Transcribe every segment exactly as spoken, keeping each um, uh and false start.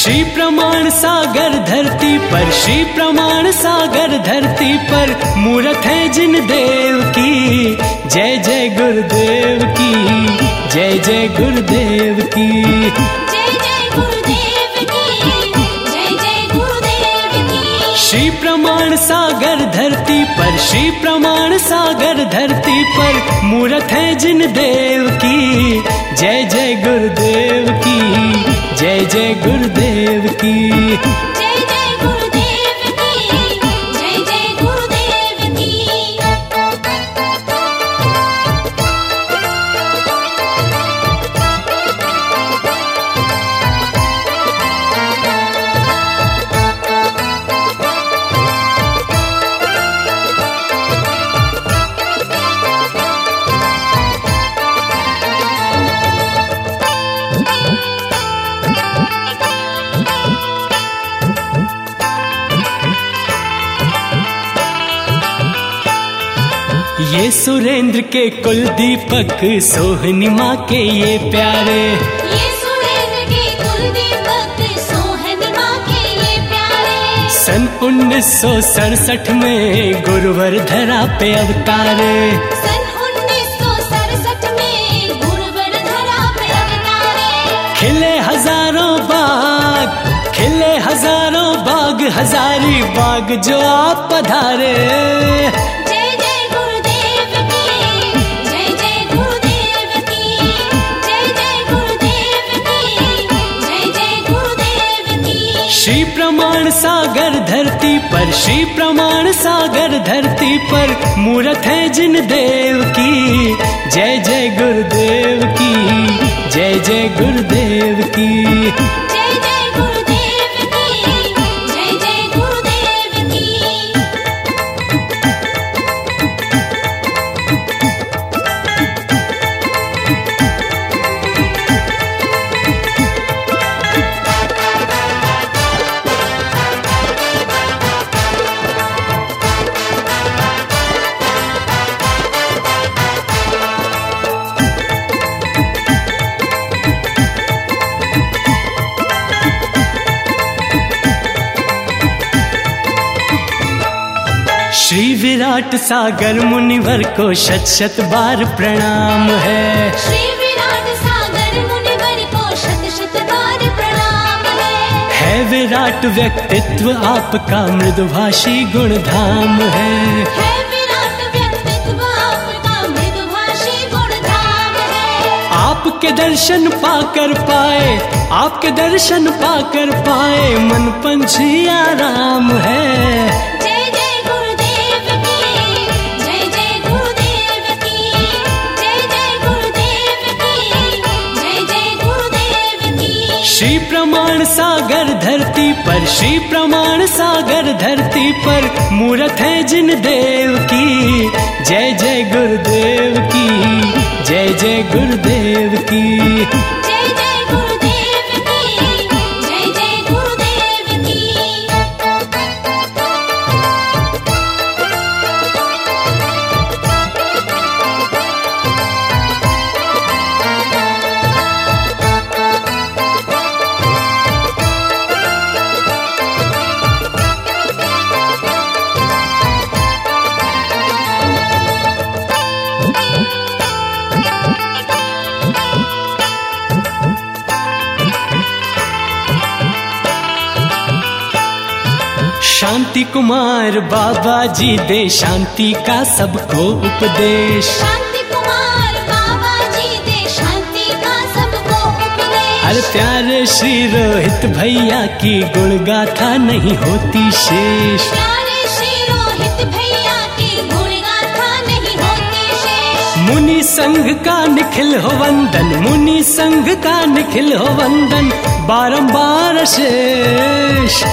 श्री प्रमाण सागर धरती पर, श्री प्रमाण सागर धरती पर मूरत है जिन देव की। जय जय गुरुदेव की, जय जय गुरुदेव की, जय जय गुरुदेव की, जय जय गुरुदेव की। श्री प्रमाण सागर धरती पर, श्री प्रमाण सागर धरती पर मूरत है जिन देव की। जय जय गुरुदेव की, जय जय गुरुदेव की, जय जय गुरुदेव की, जय जय गुरुदेव की। ये सुरेंद्र के कुल दीपक, सोहनी माँ के ये प्यारे। ये सुरेंद्र के कुल दीपक, सोहनी माँ के ये प्यारे। सन उन्नीस सौ सड़सठ में गुरुवर धरा पे अवतारे। सन उन्नीस सौ सड़सठ में गुरुवर धरा पे अवतारे। खिले हजारों बाग, खिले हजारों बाग, हजारी बाग जो आप पधारे। श्री प्रमाण सागर धरती पर, श्री प्रमाण सागर धरती पर मूरत है जिन देव की। जय जय गुरुदेव की, जय जय गुरुदेव की, जय जय गुरुदेव की, जय जय गुरुदेव की। श्री विराट सागर मुनिवर को शत शत बार प्रणाम है। श्री विराट सागर मुनिवर को शत शत बार प्रणाम है। है विराट व्यक्तित्व आपका मृदुभाषी गुणधाम है। है विराट व्यक्तित्व आपका मृदुभाषी गुणधाम है। आपके दर्शन पाकर पाए, आपके दर्शन पाकर पाए मन पंछी आराम है। श्री प्रमाण सागर धरती पर, श्री प्रमाण सागर धरती पर मूरत है जिन देव की। जय जय गुरुदेव की, जय जय गुरुदेव की, जय जय गुरुदेव की, जय जय गुरुदेव की। शांति कुमार बाबा जी दे शांति का सबको उपदेश। शांति कुमार बाबा जी दे शांति का सबको उपदेश। अरे प्यारे श्री रोहित भैया की गुण गाथा नहीं होती शेष। प्यारे श्री रोहित भैया की गुण गाथा नहीं होती शेष। मुनि संघ का निखिल हो वंदन, मुनि संघ का निखिल हो वंदन बारंबार शेष।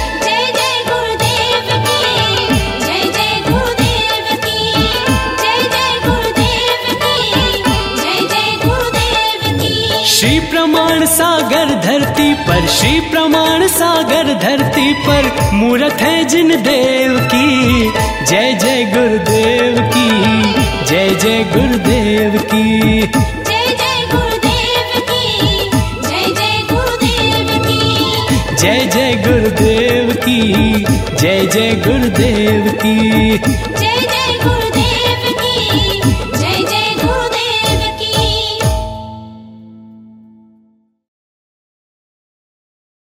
श्री प्रमाण सागर धरती पर, श्री प्रमाण सागर धरती पर मूरत है जिन देव की। जय जय गुरुदेव की, जय जय गुरुदेव की, जय जय गुरुदेव की, जय जय गुरुदेव की, जय जय गुरुदेव की, जय जय गुरुदेव की।